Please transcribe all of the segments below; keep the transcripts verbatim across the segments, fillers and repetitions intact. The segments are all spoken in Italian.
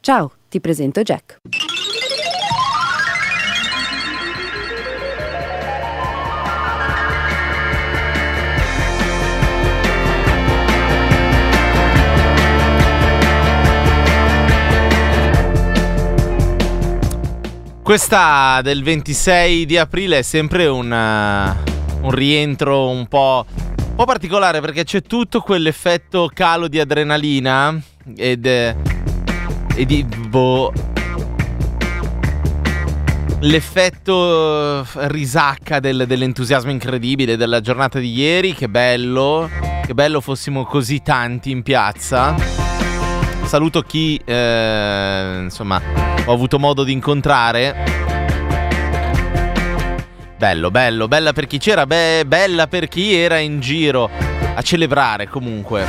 Ciao, ti presento Jack. Questa del ventisei di aprile è sempre un, uh, un rientro un po', un po' particolare, perché c'è tutto quell'effetto calo di adrenalina ed, e di boh, l'effetto risacca del, dell'entusiasmo incredibile della giornata di ieri. Che bello, che bello fossimo così tanti in piazza. Saluto chi eh, insomma ho avuto modo di incontrare. Bello, bello, bella per chi c'era, be- bella per chi era in giro a celebrare comunque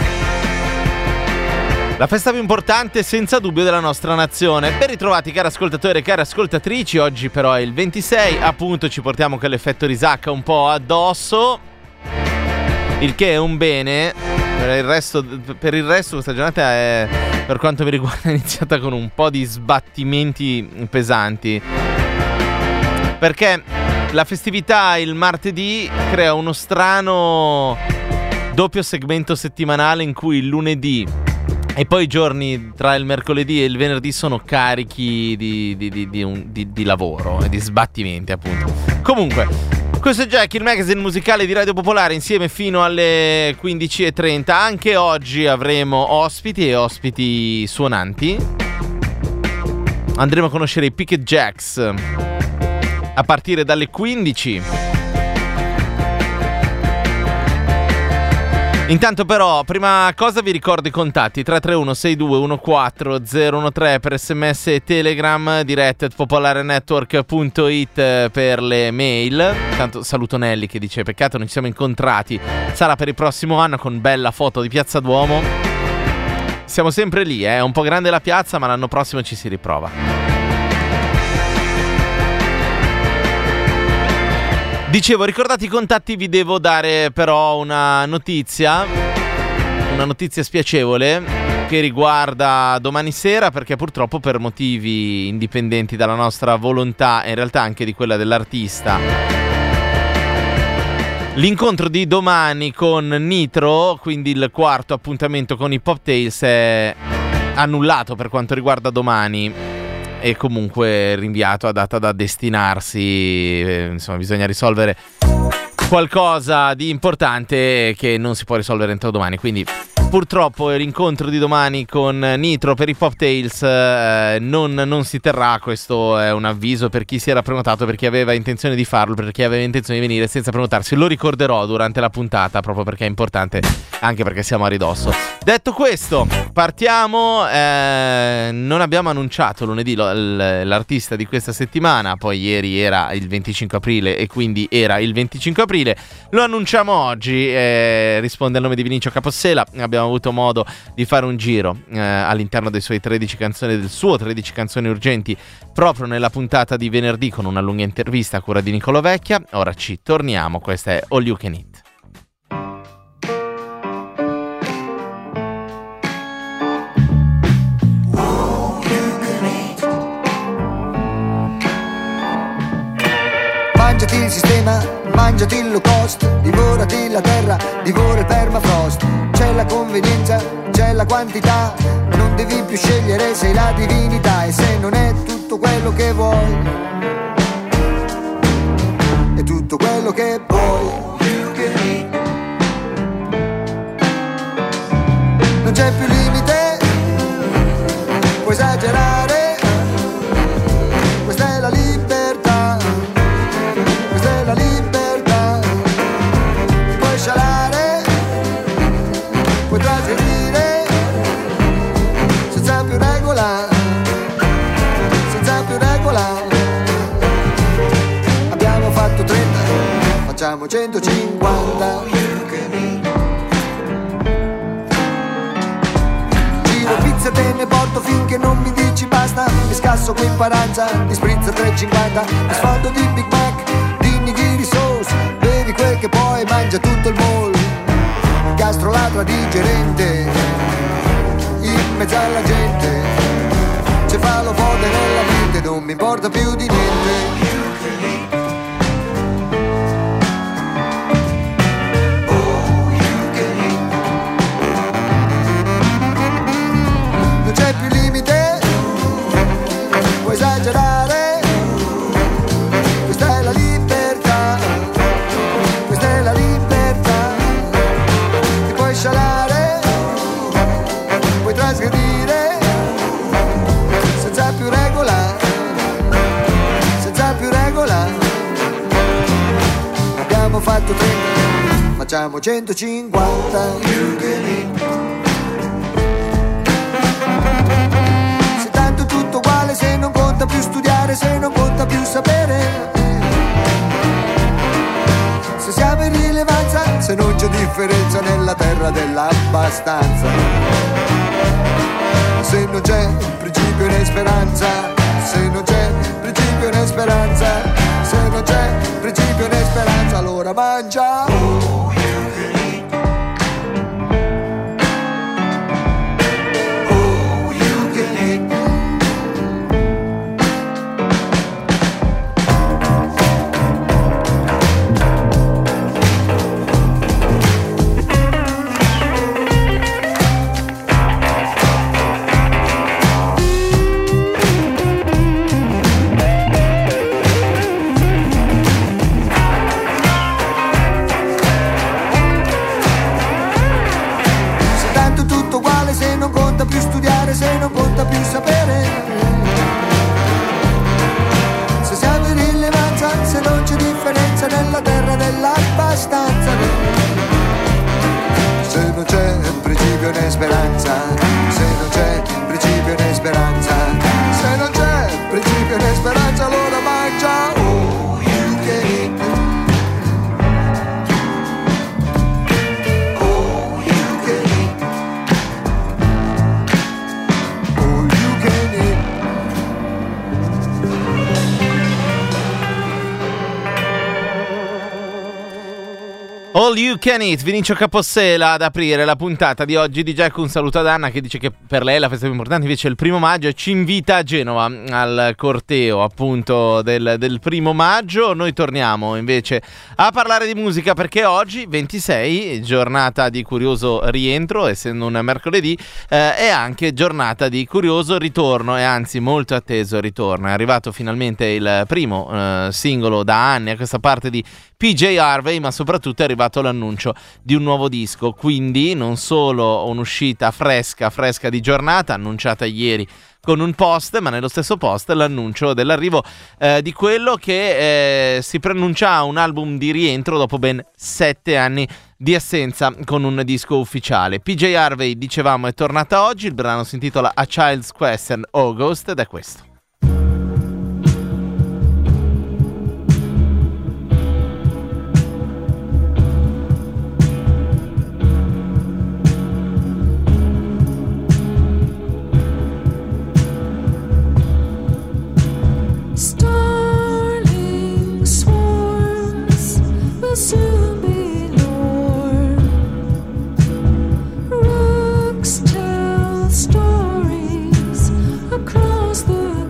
la festa più importante senza dubbio della nostra nazione. Ben ritrovati cari ascoltatori e cari ascoltatrici. Oggi però è il ventisei, appunto ci portiamo quell'effetto risacca un po' addosso, il che è un bene. Per il resto, per il resto questa giornata è, per quanto mi riguarda, è iniziata con un po' di sbattimenti pesanti, perché la festività il martedì crea uno strano doppio segmento settimanale in cui il lunedì e poi i giorni tra il mercoledì e il venerdì sono carichi di, di, di, di, un, di, di lavoro e di sbattimenti, appunto. Comunque, questo è Jack, il magazine musicale di Radio Popolare, insieme fino alle quindici e trenta. Anche oggi avremo ospiti e ospiti suonanti. Andremo a conoscere i Picket Jacks a partire dalle quindici. Intanto però, prima cosa vi ricordo i contatti: tre tre uno sei due uno quattro zero uno tre per sms e telegram, diretta at popolarenetwork punto it per le mail. Intanto saluto Nelly che dice: peccato non ci siamo incontrati, sarà per il prossimo anno, con bella foto di Piazza Duomo. Siamo sempre lì, è eh? un po' grande la piazza, ma l'anno prossimo ci si riprova. Dicevo, ricordate i contatti, vi devo dare però una notizia, una notizia spiacevole che riguarda domani sera, perché purtroppo per motivi indipendenti dalla nostra volontà e in realtà anche di quella dell'artista, l'incontro di domani con Nitro, quindi il quarto appuntamento con i Pop Tales, è annullato per quanto riguarda domani. E comunque rinviato a data da destinarsi, eh, insomma bisogna risolvere qualcosa di importante che non si può risolvere entro domani, quindi purtroppo l'incontro di domani con Nitro per i Pop Tales eh, non, non si terrà. Questo è un avviso per chi si era prenotato, per chi aveva intenzione di farlo, per chi aveva intenzione di venire senza prenotarsi. Lo ricorderò durante la puntata, proprio perché è importante, anche perché siamo a ridosso. Detto questo, partiamo. Eh, non abbiamo annunciato lunedì lo, l, l'artista di questa settimana, poi ieri era il venticinque aprile e quindi era il venticinque aprile. Lo annunciamo oggi, eh, risponde al nome di Vinicio Capossela. Abbiamo avuto modo di fare un giro eh, all'interno dei suoi tredici canzoni, del suo tredici canzoni urgenti, proprio nella puntata di venerdì, con una lunga intervista a cura di Nicolo Vecchia. Ora ci torniamo, questa è All You Can Eat. Mangiati il sistema, mangiati il low cost, divorati la terra, divora il permafrost. C'è la convenienza, c'è la quantità, non devi più scegliere, sei la divinità. E se non è tutto quello che vuoi, è tutto quello che puoi. Non c'è più limite, puoi esagerare, questa è la libertà. La libertà, ti puoi scialare, puoi trasgredire, senza più regola, senza più regola. Abbiamo fatto trenta, facciamo centocinquanta. Giro pizza, te ne porto finché non mi dici basta. Mi scasso qui in paranza, ti sprizza tre e cinquanta. Mi sfondo di Big Mac, nigiri sauce, bevi quel che puoi, mangia tutto il mall. Gastroladra digerente, in mezzo alla gente. c'è fallo forte nella mente, non mi importa più di niente. Non c'è più limite, puoi esagerare, questa è la libertà, questa è la libertà, ti puoi scialare, puoi trasgredire, senza più regola, senza più regola. Abbiamo fatto trenta, facciamo centocinquanta. Se tanto tutto uguale, se non conta più studiare, se non conta più sapere, se siamo in rilevanza, se non c'è differenza nella terra dell'abbastanza, se non c'è principio né speranza, se non c'è principio né speranza, se non c'è principio né speranza, allora mangia. Oh, you can eat. Oh, you can eat. Più studiare, se non conta più sapere, se siamo in rilevanza, se non c'è differenza nella terra dell'abbastanza, se non c'è principio né speranza, se non c'è principio né speranza, se non c'è principio né speranza, allora mangia. Oh, you can eat. All You Can Eat, Vinicio Capossela ad aprire la puntata di oggi di Jack. Un saluto ad Anna che dice che per lei la festa più importante invece è il primo maggio e ci invita a Genova al corteo appunto del, del primo maggio. Noi torniamo invece a parlare di musica perché oggi ventisei, giornata di curioso rientro, essendo un mercoledì, eh, è anche giornata di curioso ritorno e anzi molto atteso ritorno. È arrivato finalmente il primo eh, singolo da anni a questa parte di P J Harvey, ma soprattutto è arrivato l'annuncio di un nuovo disco, quindi non solo un'uscita fresca fresca di giornata annunciata ieri con un post, ma nello stesso post l'annuncio dell'arrivo eh, di quello che eh, si preannuncia un album di rientro dopo ben sette anni di assenza con un disco ufficiale. P J Harvey, dicevamo, è tornata oggi, il brano si intitola A Child's Quest and August ed è questo. Starling swarms will soon be born. Rooks tell stories across the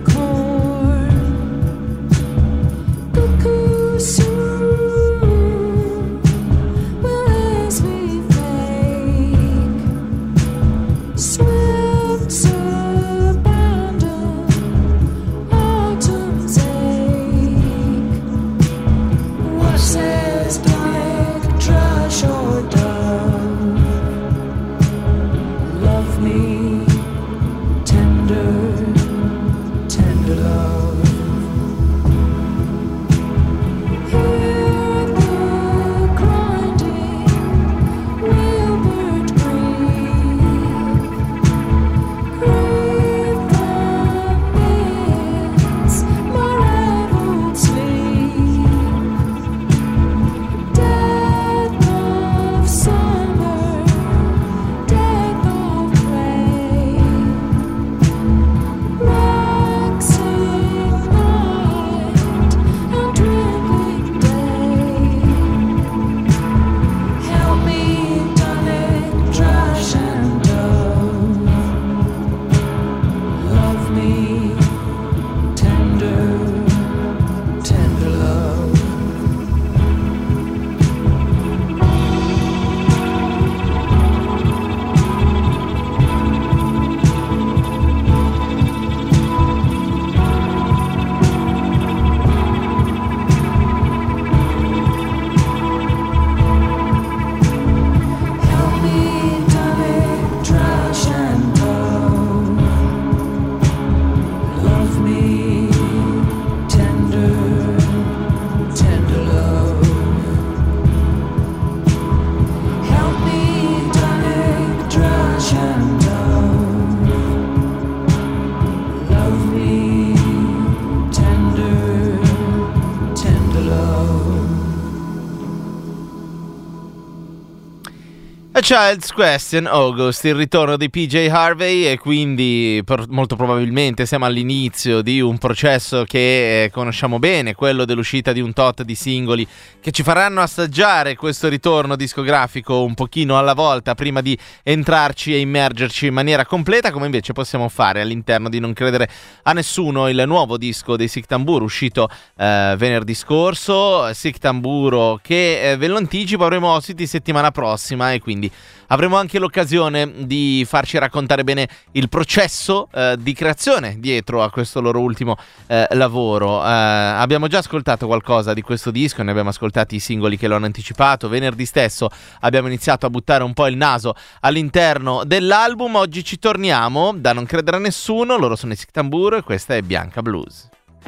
Child's Question, August, il ritorno di P J Harvey, e quindi per, molto probabilmente siamo all'inizio di un processo che eh, conosciamo bene, quello dell'uscita di un tot di singoli che ci faranno assaggiare questo ritorno discografico un pochino alla volta prima di entrarci e immergerci in maniera completa, come invece possiamo fare all'interno di Non credere a nessuno, il nuovo disco dei Sic Tamburo uscito eh, venerdì scorso. Sic Tamburo che eh, ve lo anticipo, avremo ospiti settimana prossima e quindi avremo anche l'occasione di farci raccontare bene il processo eh, di creazione dietro a questo loro ultimo eh, lavoro. Eh, abbiamo già ascoltato qualcosa di questo disco, ne abbiamo ascoltati i singoli che lo hanno anticipato. Venerdì stesso abbiamo iniziato a buttare un po' il naso all'interno dell'album. Oggi ci torniamo da Non credere a nessuno, loro sono i Sic Tamburo e questa è Bianca Blues.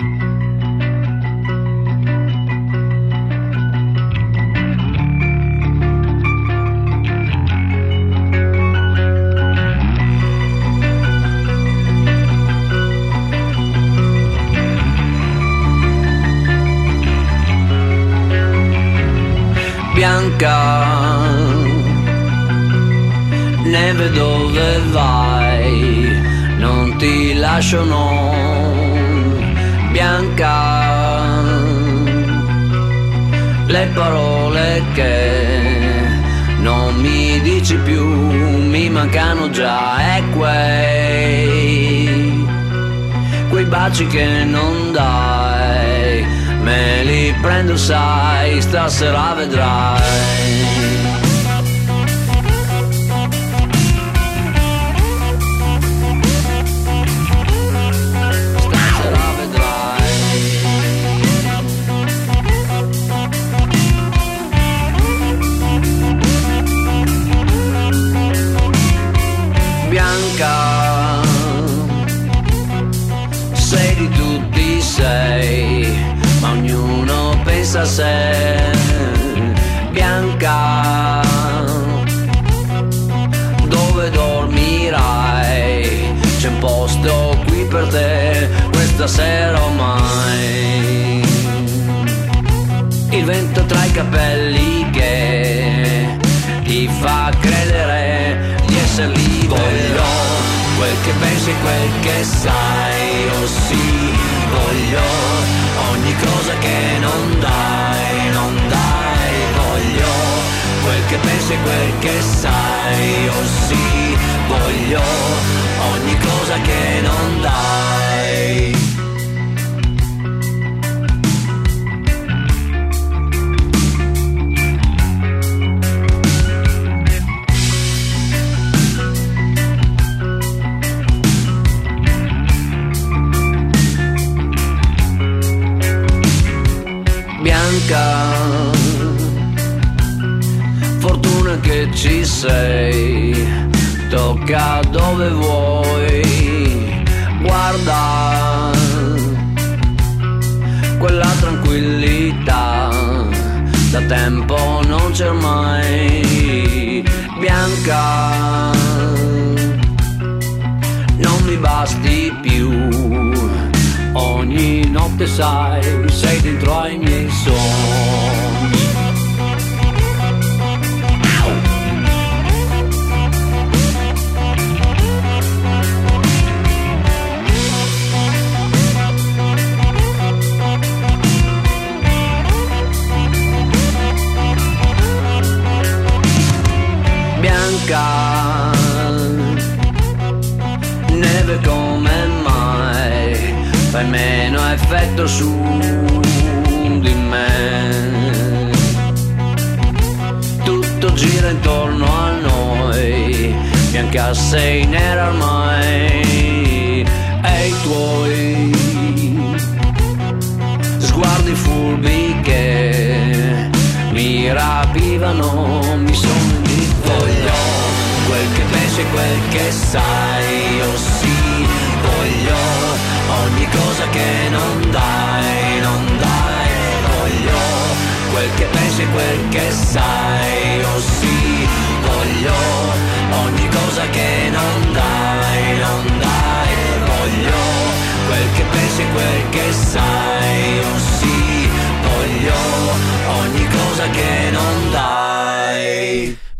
Bianca, neve dove vai, non ti lascio no. Bianca, le parole che non mi dici più mi mancano già, e quei, quei baci che non dai me li prendo, sai, stasera vedrai. Stasera vedrai. Bianca, sei di tutti sei, ma ognuno pensa a sé. Bianca, dove dormirai? C'è un posto qui per te questa sera ormai. Il vento tra i capelli che ti fa credere di essere libero. Voglio quel che pensi e quel che sai, oh sì, voglio ogni cosa che non dai, non dai, voglio quel che pensi e quel che sai, oh sì, voglio ogni cosa che non dai. Fortuna che ci sei, tocca dove vuoi, guarda quella tranquillità, da tempo non c'è mai. Bianca, non mi basti più, ogni notte sai, sei dentro ai miei sogni. Bianca, neve come mai, fai meno effetto su di me. Tutto gira intorno a noi, bianca sei nera ormai, e i tuoi sguardi furbi che mi rapivano, mi sono di voglio quel che pensi e quel che sai, oh sì, voglio ogni cosa che non dai, non dai, voglio quel che pensi e quel che sai, oh sì, voglio ogni cosa che non dai, non dai.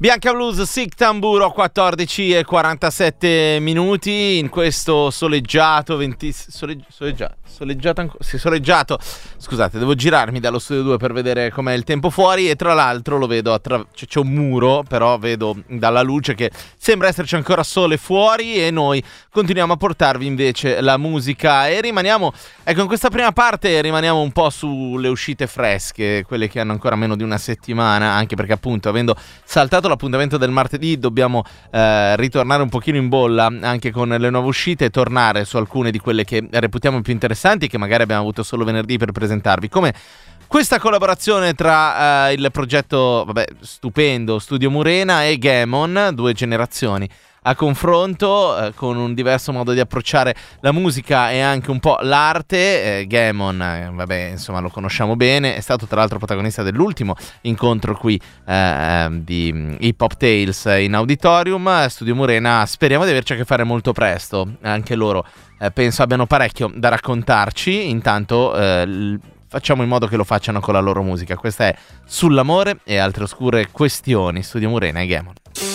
Bianca Blues, Sic Tamburo, quattordici e quarantasette minuti in questo soleggiato venti soleggi- soleggiato soleggiato ancora sì, soleggiato. Scusate, devo girarmi dallo studio due per vedere com'è il tempo fuori, e tra l'altro lo vedo attra- c- c'è un muro, però vedo dalla luce che sembra esserci ancora sole fuori, e noi continuiamo a portarvi invece la musica, e rimaniamo, ecco, in questa prima parte rimaniamo un po' sulle uscite fresche, quelle che hanno ancora meno di una settimana, anche perché appunto avendo saltato l'appuntamento del martedì dobbiamo eh, ritornare un pochino in bolla anche con le nuove uscite e tornare su alcune di quelle che reputiamo più interessanti, che magari abbiamo avuto solo venerdì per presentarvi, come questa collaborazione tra eh, il progetto, vabbè, stupendo, Studio Murena e Gaemon, due generazioni a confronto, eh, con un diverso modo di approcciare la musica e anche un po' l'arte. eh, Gaemon, eh, vabbè, insomma, lo conosciamo bene, è stato tra l'altro protagonista dell'ultimo incontro qui eh, di Hip Hop Tales in Auditorium. Studio Murena speriamo di averci a che fare molto presto, anche loro eh, penso abbiano parecchio da raccontarci. Intanto eh, l- facciamo in modo che lo facciano con la loro musica. Questa è Sull'amore e altre oscure questioni, Studio Murena e Gaemon.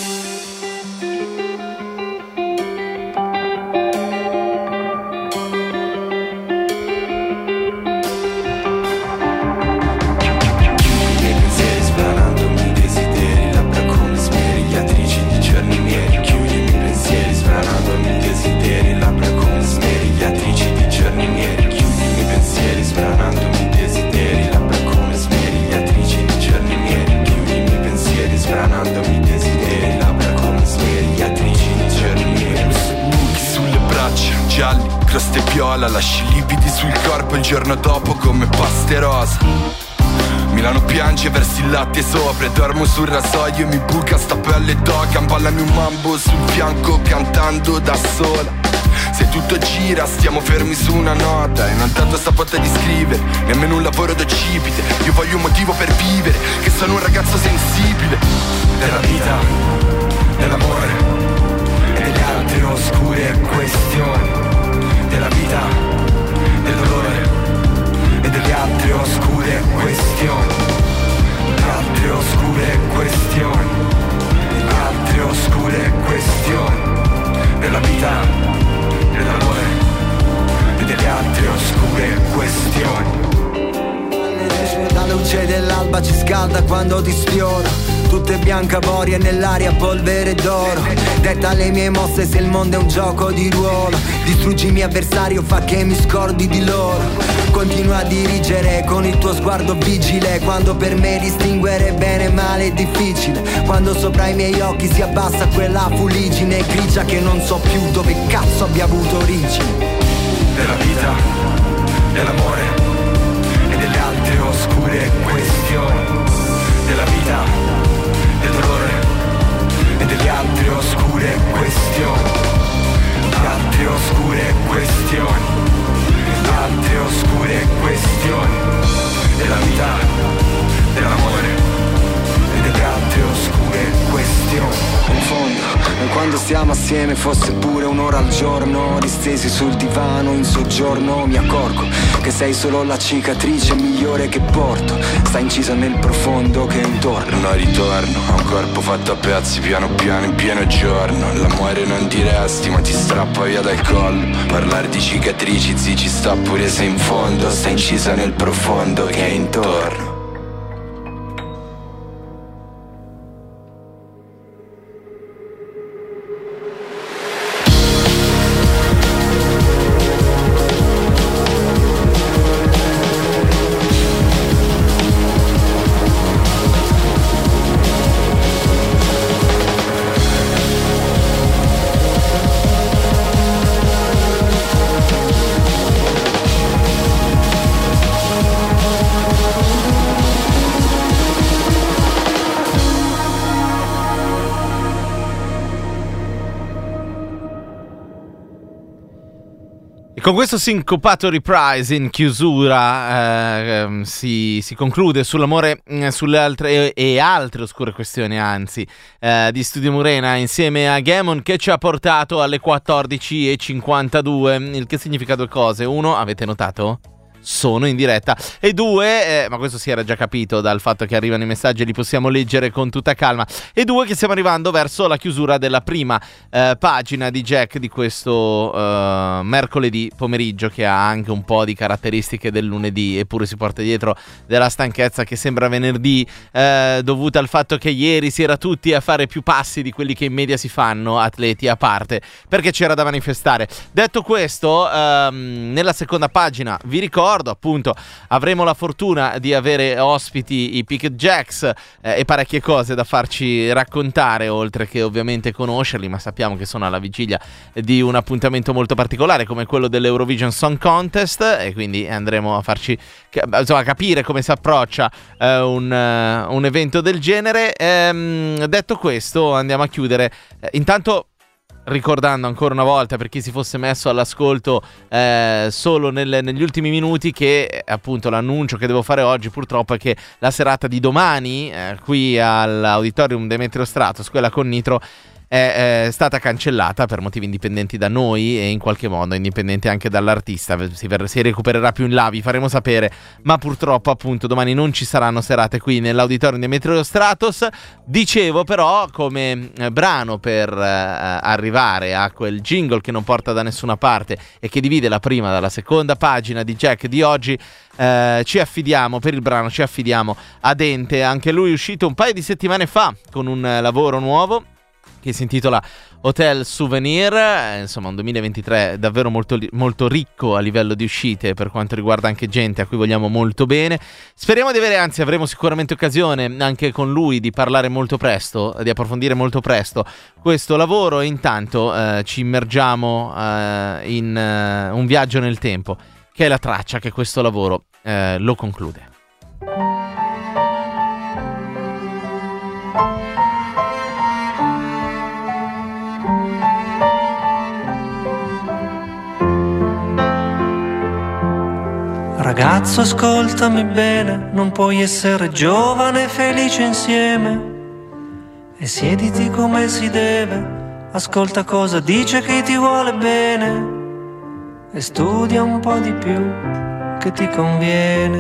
Croste viola, lasci lividi sul corpo il giorno dopo come paste rosa. Milano piange, versi il latte sopra e dormo sul rasoio e mi buca sta pelle d'oca. Ballami un mambo sul fianco cantando da sola. Se tutto gira stiamo fermi su una nota e non tanto saputa di scrivere, nemmeno un lavoro d'occipite. Io voglio un motivo per vivere, che sono un ragazzo sensibile. Della vita, dell'amore e delle altre oscure questioni. Della vita, del dolore e delle altre oscure questioni. Le altre oscure questioni. Le altre oscure questioni. Della vita, dell'amore e delle altre oscure questioni. La luce dell'alba ci scalda quando ti sfiora. Tutte bianca avoria nell'aria, polvere d'oro. Detta le mie mosse se il mondo è un gioco di ruolo. Distruggi il mio avversario, fa che mi scordi di loro. Continua a dirigere con il tuo sguardo vigile. Quando per me distinguere bene e male è difficile. Quando sopra i miei occhi si abbassa quella fuligine grigia che non so più dove cazzo abbia avuto origine. Della vita, dell'amore e delle altre oscure questioni. Della vita, del dolore e delle altre oscure questioni. Le altre oscure questioni. Le altre oscure questioni. Della vita, dell'amore e delle altre oscure questioni. In fondo, quando stiamo assieme fosse pure un'ora al giorno, distesi sul divano in soggiorno, mi accorgo che sei solo la cicatrice migliore che porto. Sta incisa nel profondo che è intorno. Non ritorno a un corpo fatto a pezzi, piano piano in pieno giorno. L'amore non ti resti ma ti strappa via dal collo. Parlare di cicatrici, zi, ci sta pure se in fondo. Sta incisa nel profondo che è intorno. Con questo sincopato reprise in chiusura eh, si, si conclude sull'amore, eh, sulle altre e, e altre oscure questioni, anzi, eh, di Studio Murena insieme a Gaemon, che ci ha portato alle quattordici e cinquantadue, il che significa due cose. Uno, avete notato? sono in diretta. E due, eh, ma questo si era già capito dal fatto che arrivano i messaggi e li possiamo leggere con tutta calma. E due, che stiamo arrivando verso la chiusura della prima eh, pagina di Jack di questo eh, mercoledì pomeriggio, che ha anche un po' di caratteristiche del lunedì, eppure si porta dietro della stanchezza che sembra venerdì, eh, dovuta al fatto che ieri si era tutti a fare più passi di quelli che in media si fanno, atleti a parte, perché c'era da manifestare. Detto questo, ehm, nella seconda pagina vi ricordo appunto avremo la fortuna di avere ospiti i Picket Jacks eh, e parecchie cose da farci raccontare, oltre che ovviamente conoscerli, ma sappiamo che sono alla vigilia di un appuntamento molto particolare come quello dell'Eurovision Song Contest, e quindi andremo a farci insomma capire come si approccia eh, un, uh, un evento del genere. Ehm, detto questo, andiamo a chiudere eh, intanto ricordando ancora una volta, per chi si fosse messo all'ascolto eh, solo nel, negli ultimi minuti, che appunto l'annuncio che devo fare oggi purtroppo è che la serata di domani eh, qui all'Auditorium Demetrio Stratos, quella con Nitro, è, è stata cancellata per motivi indipendenti da noi e in qualche modo indipendenti anche dall'artista. Si, ver- si recupererà più in là, vi faremo sapere, ma purtroppo appunto domani non ci saranno serate qui nell'Auditorium Demetrio Stratos. Dicevo però, come eh, brano per eh, arrivare a quel jingle che non porta da nessuna parte e che divide la prima dalla seconda pagina di Jack di oggi, eh, ci affidiamo per il brano ci affidiamo a Dente. Anche lui è uscito un paio di settimane fa con un eh, lavoro nuovo che si intitola Hotel Souvenir, eh, insomma un duemilaventitré davvero molto, molto ricco a livello di uscite, per quanto riguarda anche gente a cui vogliamo molto bene. Speriamo di avere, anzi avremo sicuramente occasione anche con lui di parlare molto presto, di approfondire molto presto questo lavoro, e intanto eh, ci immergiamo eh, in eh, un viaggio nel tempo, che è la traccia che questo lavoro eh, lo conclude. Ragazzo, ascoltami bene, non puoi essere giovane e felice insieme. E siediti come si deve, ascolta cosa dice chi ti vuole bene, e studia un po' di più che ti conviene.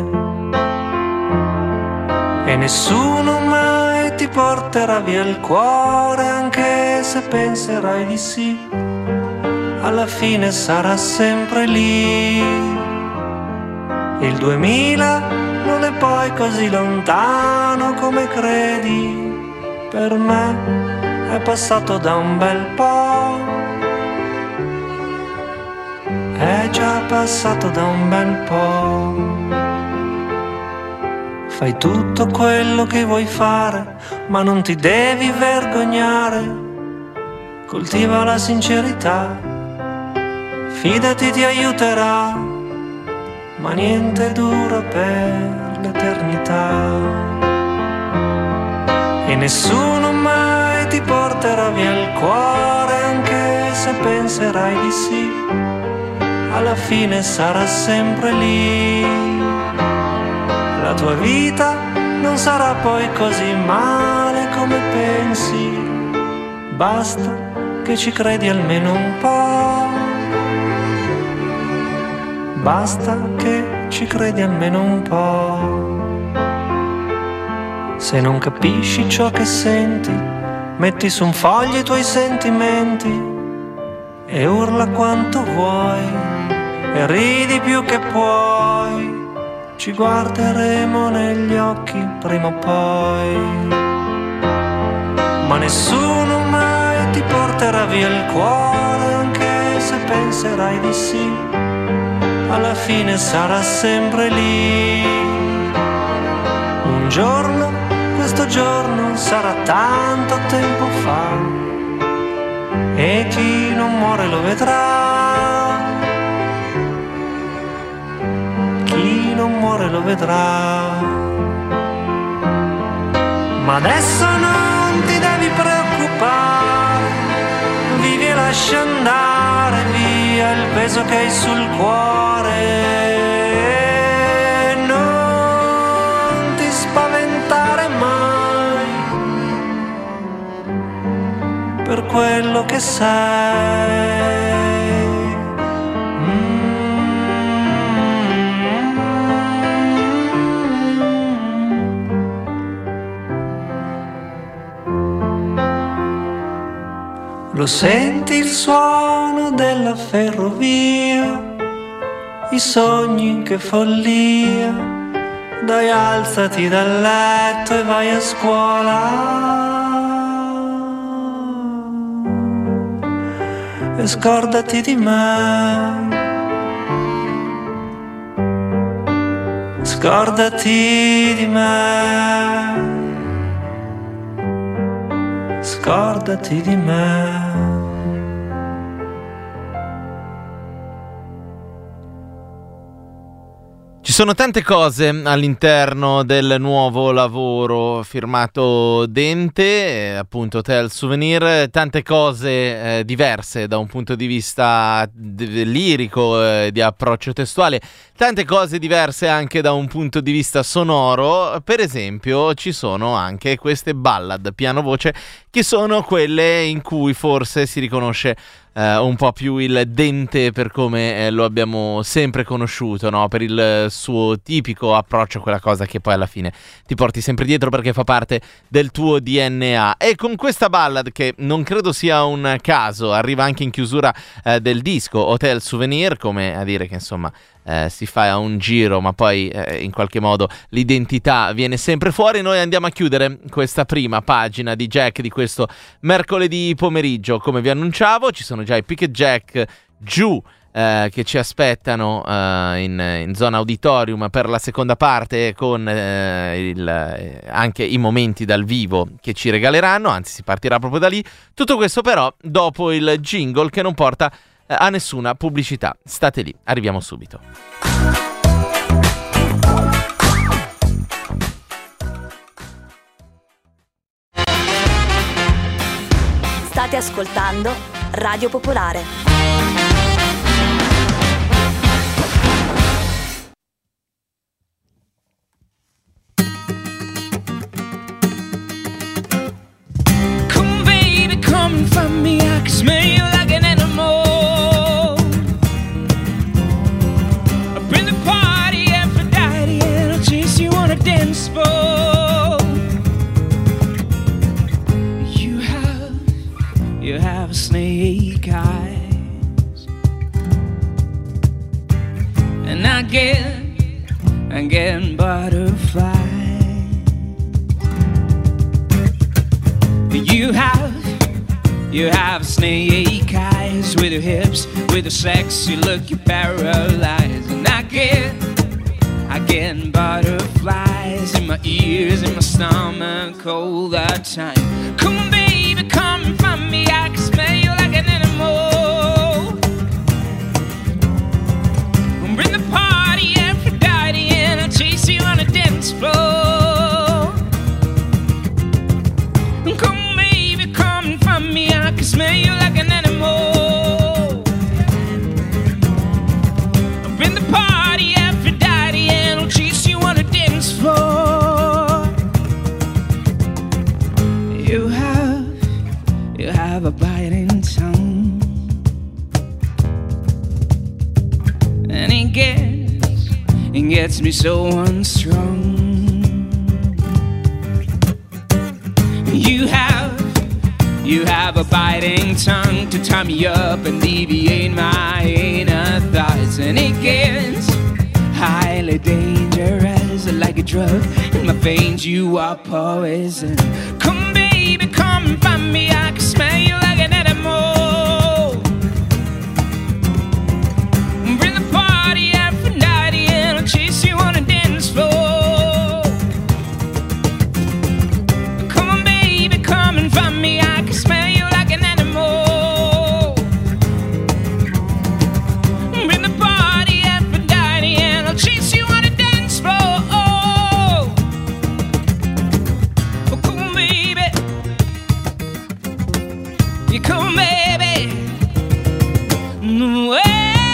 E nessuno mai ti porterà via il cuore, anche se penserai di sì, alla fine sarà sempre lì. Il duemila non è poi così lontano come credi, per me è passato da un bel po', è già passato da un bel po'. Fai tutto quello che vuoi fare, ma non ti devi vergognare, coltiva la sincerità, fidati ti aiuterà, ma niente dura per l'eternità. E nessuno mai ti porterà via il cuore, anche se penserai di sì, alla fine sarà sempre lì. La tua vita non sarà poi così male come pensi, basta che ci credi almeno un po'. Basta che ci credi almeno un po'. Se non capisci ciò che senti, metti su un foglio i tuoi sentimenti e urla quanto vuoi e ridi più che puoi. Ci guarderemo negli occhi prima o poi. Ma nessuno mai ti porterà via il cuore, anche se penserai di sì, alla fine sarà sempre lì. Un giorno, questo giorno sarà tanto tempo fa, e chi non muore lo vedrà, chi non muore lo vedrà. Ma adesso non ti devi preoccupare, vivi e lascia andare via il peso che hai sul cuore. Non ti spaventare mai per quello che sei. Mm-hmm. lo senti il suono della ferrovia, i sogni che follia, dai alzati dal letto e vai a scuola e scordati di me, scordati di me, scordati di me. Ci sono tante cose all'interno del nuovo lavoro firmato Dente, eh, appunto Hotel Souvenir, tante cose eh, diverse da un punto di vista d- lirico, eh, di approccio testuale, tante cose diverse anche da un punto di vista sonoro. Per esempio ci sono anche queste ballad piano-voce che sono quelle in cui forse si riconosce Uh, un po' più il Dente per come eh, lo abbiamo sempre conosciuto, no? Per il suo tipico approccio a quella cosa che poi alla fine ti porti sempre dietro perché fa parte del tuo D N A. E con questa ballad, che non credo sia un caso, arriva anche in chiusura eh, del disco Hotel Souvenir, come a dire che insomma Eh, si fa un giro ma poi eh, in qualche modo l'identità viene sempre fuori. Noi andiamo a chiudere questa prima pagina di Jack di questo mercoledì pomeriggio. Come vi annunciavo, ci sono già i Picket Jack giù eh, che ci aspettano eh, in, in zona auditorium per la seconda parte con eh, il, eh, anche i momenti dal vivo che ci regaleranno, anzi si partirà proprio da lì. Tutto questo però dopo il jingle che non porta a nessuna pubblicità. State lì, arriviamo subito. State ascoltando Radio Popolare. Come baby, come from me, I can smell you like an animal. Bring the party, Aphrodite, and I'll chase you on a dance floor. You have, you have snake eyes, and I get, I get butterflies. You have, you have snake eyes with your hips, with your sexy look, you're paralyzed. And I get, I get butterflies in my ears, in my stomach all the time. Come on baby, come and find me, I can smell you like an animal. Bring the party, Aphrodite, and I'll chase you on a dance floor. Come on baby, come and find me, I can smell you like an animal. Bring the party, Aphrodite, and I'll chase you on a dance floor. You have, you have a biting tongue, and it gets, it gets me so unstrung. You have, you have a biting tongue to tie me up and deviate my inner thoughts. And it gets highly dangerous, like a drug in my veins, you are poison. Come baby, come and find me, I can smell you like an animal. Bring the party, Aphrodite, and I'll chase you on a dance floor. Come on baby, come and find me, I can smell you like an animal. Bring the party, Aphrodite, and I'll chase you on a dance floor. Oh, come on baby, you come on baby. No way.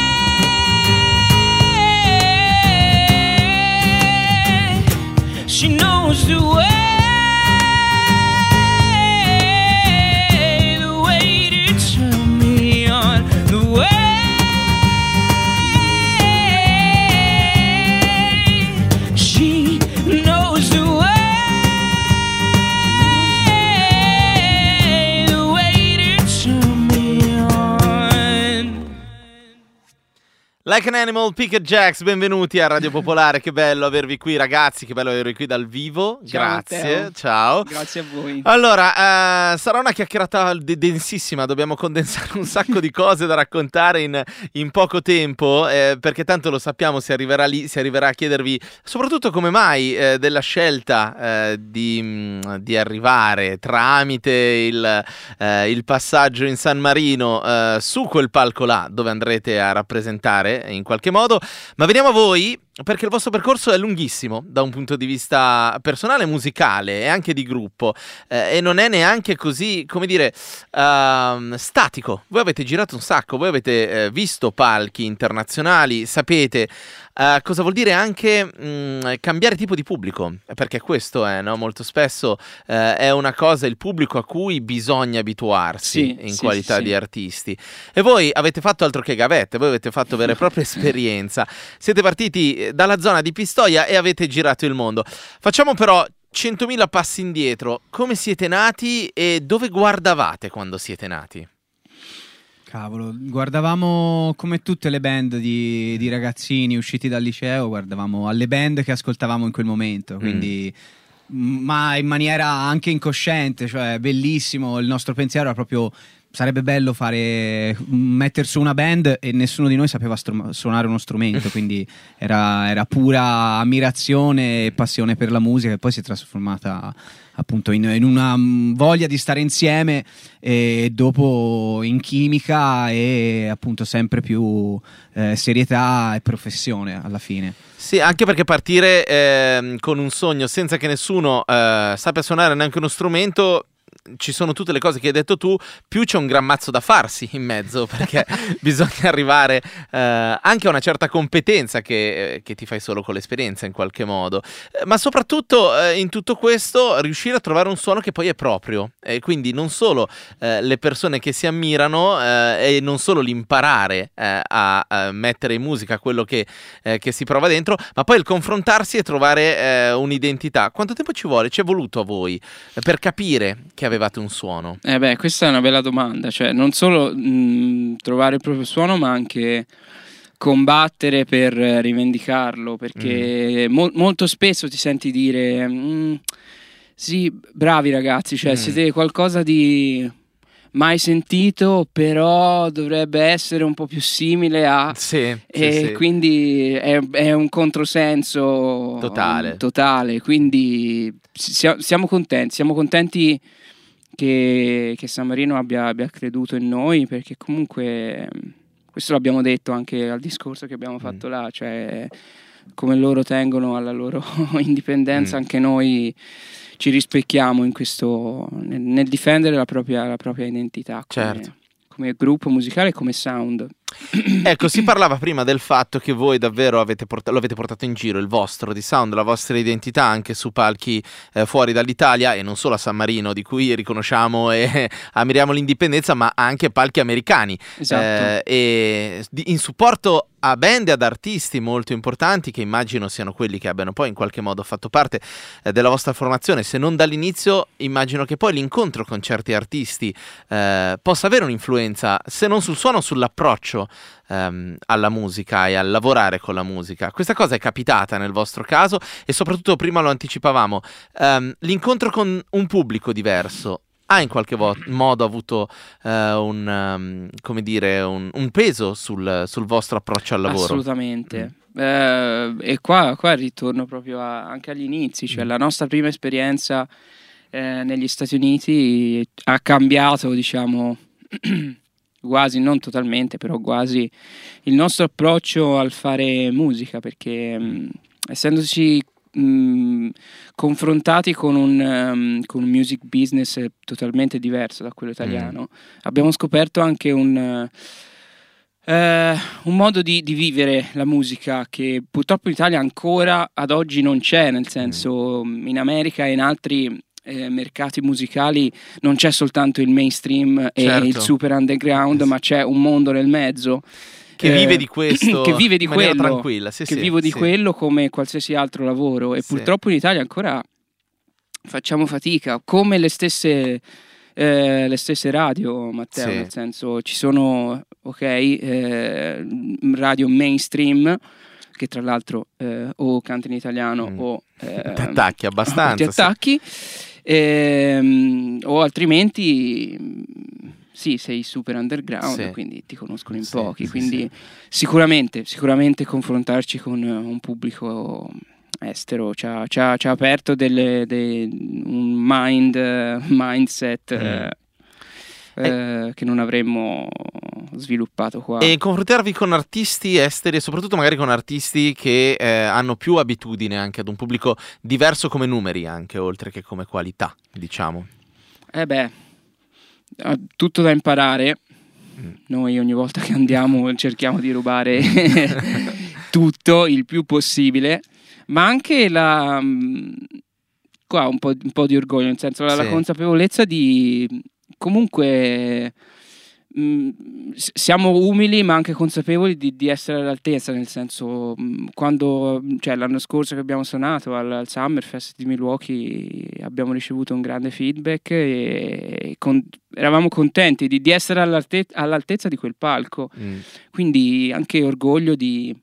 She knows the way. Like an Animal, Picket Jacks, benvenuti a Radio Popolare, che bello avervi qui ragazzi, che bello avervi qui dal vivo, Ciao, grazie, Matteo. ciao. Grazie a voi. Allora, eh, sarà una chiacchierata de- densissima, dobbiamo condensare un sacco di cose da raccontare in, in poco tempo, eh, perché tanto lo sappiamo, si arriverà lì, si arriverà a chiedervi soprattutto come mai eh, della scelta eh, di, mh, di arrivare tramite il, eh, il passaggio in San Marino eh, su quel palco là, dove andrete a rappresentare in qualche modo, ma veniamo a voi perché il vostro percorso è lunghissimo da un punto di vista personale, musicale e anche di gruppo, eh, e non è neanche così, come dire, uh, statico. Voi avete girato un sacco, voi avete eh, visto palchi internazionali, sapete uh, cosa vuol dire anche mh, cambiare tipo di pubblico, perché questo è, no? Molto spesso uh, è una cosa, il pubblico a cui bisogna abituarsi Sì, in sì, qualità sì, di sì. artisti. E voi avete fatto altro che gavette, voi avete fatto vera e propria esperienza. Siete partiti dalla zona di Pistoia e avete girato il mondo. Facciamo però centomila passi indietro. Come siete nati e dove guardavate quando siete nati? Cavolo, guardavamo come tutte le band di, di ragazzini usciti dal liceo, guardavamo alle band che ascoltavamo in quel momento, quindi m- ma in maniera anche incosciente, cioè bellissimo. Il nostro pensiero era proprio: sarebbe bello fare mettere su una band, e nessuno di noi sapeva strum- suonare uno strumento, quindi era, era pura ammirazione e passione per la musica, e poi si è trasformata appunto in, in una mm, voglia di stare insieme, e dopo in chimica e appunto sempre più eh, serietà e professione alla fine. Sì, anche perché partire eh, con un sogno senza che nessuno eh, sappia suonare neanche uno strumento, ci sono tutte le cose che hai detto tu, più c'è un gran mazzo da farsi in mezzo, perché bisogna arrivare eh, anche a una certa competenza che, eh, che ti fai solo con l'esperienza in qualche modo, eh, ma soprattutto eh, in tutto questo riuscire a trovare un suono che poi è proprio, e quindi non solo eh, le persone che si ammirano eh, e non solo l'imparare eh, a, a mettere in musica quello che, eh, che si prova dentro, ma poi il confrontarsi e trovare eh, un'identità. Quanto tempo ci vuole? Ci è voluto a voi eh, per capire che avevate un suono? Eh beh, questa è una bella domanda, cioè non solo mh, trovare il proprio suono, ma anche combattere per rivendicarlo, perché mm. mo- molto spesso ti senti dire mm, sì, bravi ragazzi, cioè mm. siete qualcosa di mai sentito, però dovrebbe essere un po' più simile a... Sì, e sì, sì. quindi è, è un controsenso Totale. totale, quindi siamo, siamo contenti, siamo contenti che, che San Marino abbia, abbia creduto in noi, perché comunque questo l'abbiamo detto anche al discorso che abbiamo fatto mm. là, cioè come loro tengono alla loro indipendenza, mm. anche noi ci rispecchiamo in questo, nel, nel difendere la propria, la propria identità come, certo. come gruppo musicale e come sound. Ecco, si parlava prima del fatto che voi davvero avete port- lo avete portato in giro, il vostro di sound, la vostra identità, anche su palchi eh, fuori dall'Italia, e non solo a San Marino, di cui riconosciamo e ammiriamo l'indipendenza, ma anche palchi americani. Esatto. Eh, e di- in supporto a band e ad artisti molto importanti, che immagino siano quelli che abbiano poi in qualche modo fatto parte eh, della vostra formazione. Se non dall'inizio, immagino che poi l'incontro con certi artisti eh, possa avere un'influenza, se non sul suono, sull'approccio ehm, alla musica e al lavorare con la musica. Questa cosa è capitata nel vostro caso, e soprattutto, prima lo anticipavamo, ehm, l'incontro con un pubblico diverso ha in qualche vo- modo avuto uh, un, um, come dire, un, un peso sul, sul vostro approccio al lavoro? Assolutamente. Mm. Eh, e qua, qua ritorno proprio a, anche agli inizi, cioè mm. la nostra prima esperienza eh, negli Stati Uniti ha cambiato, diciamo, quasi, non totalmente, però quasi, il nostro approccio al fare musica, perché mh, essendoci mh, confrontati con un, um, con un music business totalmente diverso da quello italiano, mm. abbiamo scoperto anche un, uh, un modo di, di vivere la musica che purtroppo in Italia ancora ad oggi non c'è, nel senso mm. in America e in altri Eh, mercati musicali non c'è soltanto il mainstream e certo. il super underground, ma c'è un mondo nel mezzo che eh, vive di questo, che vive di in maniera quello, tranquilla, sì, che sì, vivo di sì. quello come qualsiasi altro lavoro, e sì. purtroppo in Italia ancora facciamo fatica, come le stesse eh, le stesse radio, Matteo, Sì. nel senso ci sono, ok, eh, radio mainstream che tra l'altro eh, o canti in italiano Mm. o eh, Ti attacchi abbastanza, ti attacchi, ehm, o altrimenti mh, sì, sei super underground, Sì. quindi ti conoscono in Sì, pochi, sì, quindi sì. sicuramente sicuramente confrontarci con un pubblico estero ci ha, ci ha- ci ha aperto delle, dei- un mind eh, mindset eh, eh, che non avremmo sviluppato qua. E confrontarvi con artisti esteri e soprattutto magari con artisti che eh, hanno più abitudine anche ad un pubblico diverso come numeri anche, oltre che come qualità, diciamo. Eh beh, ha tutto da imparare. Noi ogni volta che andiamo cerchiamo di rubare tutto il più possibile, ma anche la mh, qua un po', un po' di orgoglio, nel senso la, la Sì. consapevolezza di comunque mh, s- siamo umili ma anche consapevoli di, di essere all'altezza, nel senso mh, quando cioè l'anno scorso che abbiamo suonato al, al Summerfest di Milwaukee abbiamo ricevuto un grande feedback e con- eravamo contenti di, di essere all'alte- all'altezza di quel palco, Mm. quindi anche orgoglio di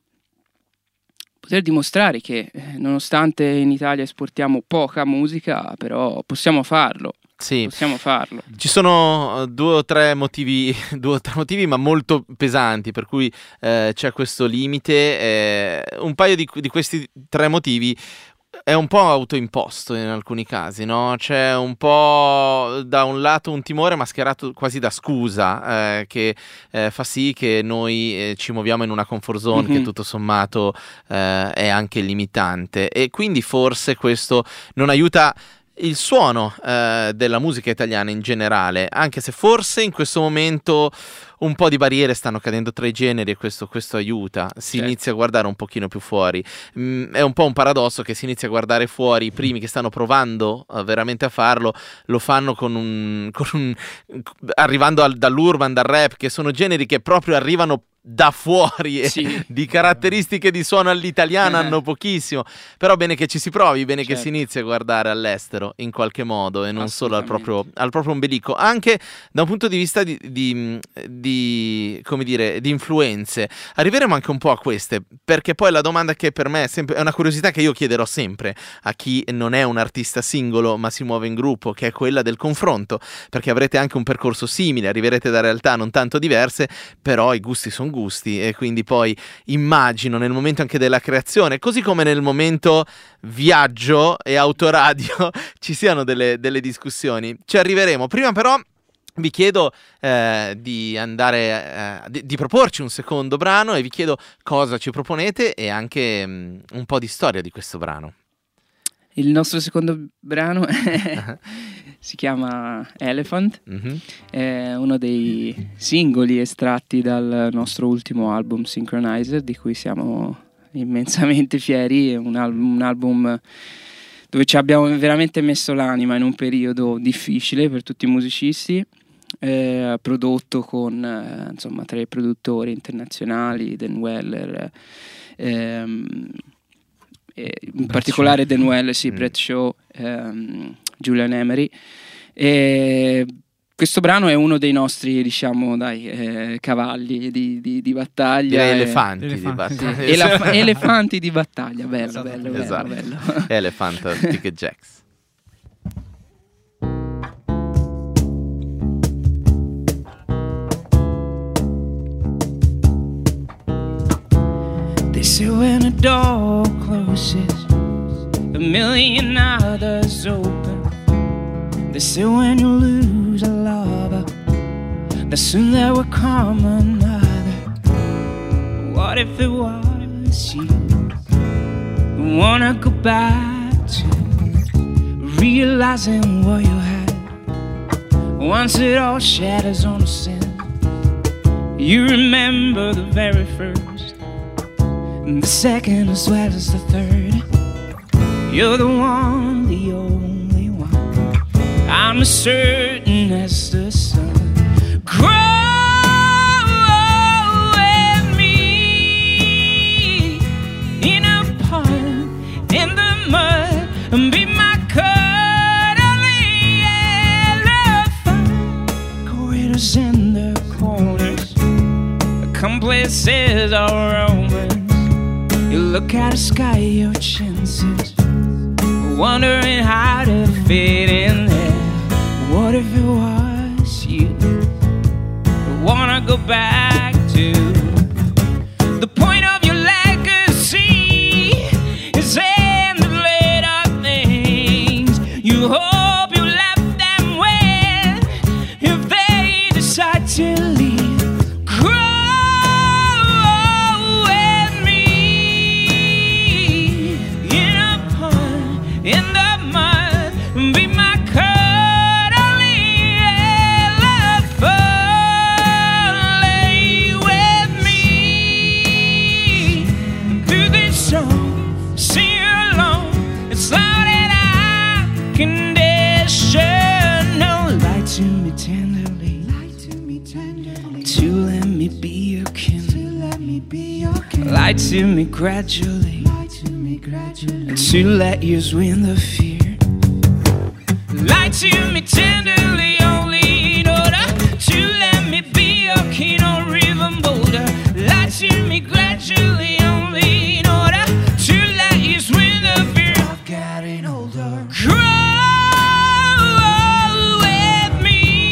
poter dimostrare che eh, nonostante in Italia esportiamo poca musica, però possiamo farlo, Sì. possiamo farlo. Ci sono eh, due o tre motivi, due o tre motivi, ma molto pesanti, per cui eh, c'è questo limite. eh, un paio di, di questi tre motivi è un po' autoimposto in alcuni casi, no? C'è un po' da un lato un timore mascherato quasi da scusa, eh, che eh, fa sì che noi eh, ci muoviamo in una comfort zone che Mhm. tutto sommato eh, è anche limitante, e quindi forse questo non aiuta il suono eh, della musica italiana in generale, anche se forse in questo momento un po' di barriere stanno cadendo tra i generi e questo, questo aiuta, si Certo. inizia a guardare un pochino più fuori. Mm, è un po' un paradosso che si inizia a guardare fuori, i primi che stanno provando eh, veramente a farlo, lo fanno con un, con un arrivando al- dall'urban, dal rap, che sono generi che proprio arrivano da fuori e Sì. di caratteristiche di suono all'italiana Eh. hanno pochissimo, però bene che ci si provi, bene che Certo. si inizi a guardare all'estero in qualche modo e non solo al Assolutamente. proprio, al proprio ombelico, anche da un punto di vista di, di, di, come dire, di influenze. Arriveremo anche un po' a queste, perché poi la domanda che per me è, sempre, è una curiosità che io chiederò sempre a chi non è un artista singolo ma si muove in gruppo, che è quella del confronto, perché avrete anche un percorso simile, arriverete da realtà non tanto diverse, però i gusti sono gusti, e quindi poi immagino nel momento anche della creazione, così come nel momento viaggio e autoradio ci siano delle, delle discussioni. Ci arriveremo. Prima però vi chiedo eh, di andare eh, di, di proporci un secondo brano, e vi chiedo cosa ci proponete e anche mm, un po' di storia di questo brano. Il nostro secondo brano si chiama Elephant, Mhm. è uno dei singoli estratti dal nostro ultimo album Synchronizer, di cui siamo immensamente fieri. È un, al- un album dove ci abbiamo veramente messo l'anima in un periodo difficile per tutti i musicisti, eh, prodotto con eh, insomma tre produttori internazionali, Dan Weller, ehm, e in particolare Dan Weller, sì, Mm. Brett Shaw, ehm, Julian Emery. E questo brano è uno dei nostri, diciamo, dai, eh, cavalli di, di- di battaglia. Direi e- elefanti di Elefanti. battaglia. elef- elefanti di battaglia, bello, Esatto. bello, bello, Esatto. bello. Elephant, Ticket Jacks. They say when a door closes, a million others open. They say when you lose a lover, that soon there will come another. What if it was you? I wanna go back to realizing what you had. Once it all shatters on the sand, you remember the very first, and the second as well as the third. You're the one, the only one. I'm as certain as the sun. Grow with me in a pond in the mud, and be my cuddly elephant. look at the sky, your chances, wondering how to fit in there. What if it was you? I wanna go back to the point of your legacy is in the later things you hope you left them with if they decide to leave. In the mud, be my cuddly elephant. Lay with me through this song, sing along. It's all that I can condition. No, lie to me tenderly, lie to me tenderly. To let me be your kin, to let me be your kin. Lie to me gradually, and to let years win the fear. Lie to me tenderly, only in order to let me be your king or even bolder. Lie to me gradually, only in order to let years win the fear of getting older. Grow with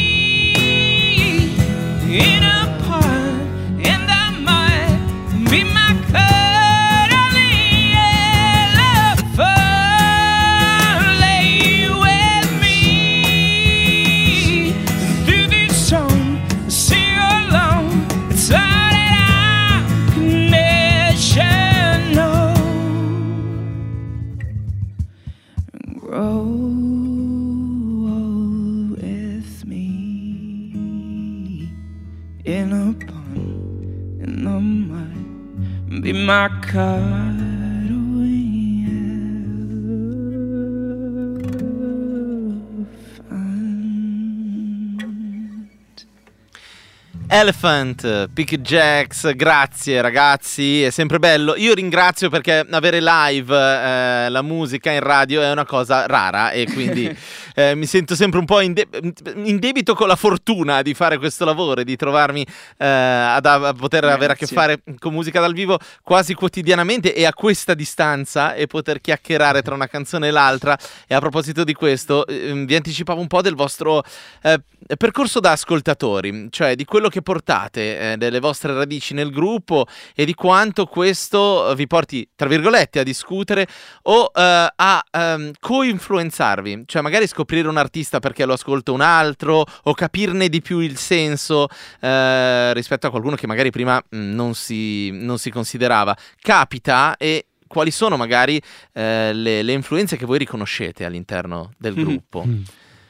me in a pond, in the mud, be my in a pond, in the mud, be my cuddly elephant. Elephant, Pick Jacks, grazie ragazzi, è sempre bello. Io ringrazio perché avere live eh, la musica in radio è una cosa rara e quindi eh, mi sento sempre un po' in, de- in debito con la fortuna di fare questo lavoro e di trovarmi eh, ad a poter grazie. avere a che fare con musica dal vivo quasi quotidianamente e a questa distanza e poter chiacchierare tra una canzone e l'altra. E a proposito di questo, eh, vi anticipavo un po' del vostro eh, percorso da ascoltatori, cioè di quello che portate, eh, delle vostre radici nel gruppo e di quanto questo vi porti, tra virgolette, a discutere o eh, a ehm, co-influenzarvi, cioè magari scoprire un artista perché lo ascolta un altro o capirne di più il senso eh, rispetto a qualcuno che magari prima mh, non si, non si considerava. Capita? E quali sono magari eh, le, le influenze che voi riconoscete all'interno del mm. gruppo? Mm.